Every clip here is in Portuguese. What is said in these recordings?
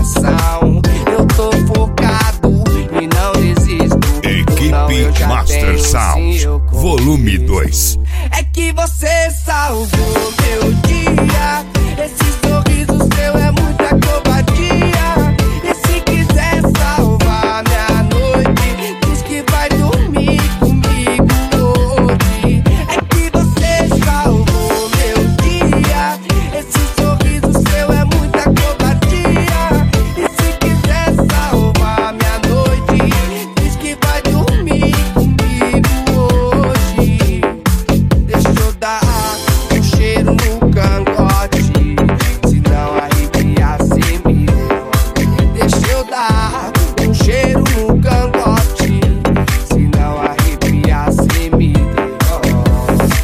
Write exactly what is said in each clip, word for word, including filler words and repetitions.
coração. Eu tô focado e não desisto. Equipe não, Master Sound, sim, volume dois. É que você salvou meu dia. Esse sorriso seu é muita covardia. E se quiser salvar minha noite, diz que vai dormir comigo hoje. É que você salvou meu dia. Esse sorriso seu é muita covardia. E se quiser salvar minha noite, diz que vai dormir comigo hoje. Deixa eu dar um cheiro no cangote, se não arrepiar cê me devolve. Deixa eu dar um cheiro no cangote, se não arrepiar cê me devolve.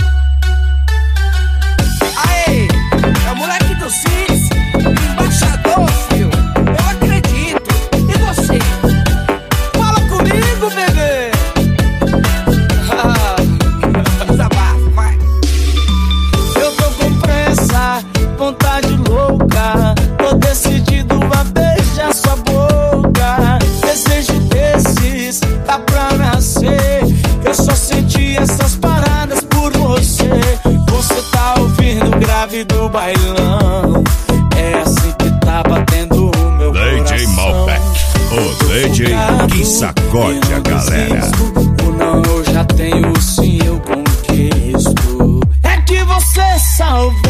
Aê, é o moleque do Cis, embaixador, filho. Eu acredito. E você? Fala comigo, bebê. Desabafa, vai. Eu tô com pressa, vontade louca, tô decidido a beijar sua boca. Desejo desses, tá pra nascer. Eu só senti essas paradas por você. Você tá ouvindo o grave do bailão, é assim que tá batendo o meu D J coração. Malbec, o D J que sacode a galera. O não eu já tenho, sim eu conquisto. É que você salvou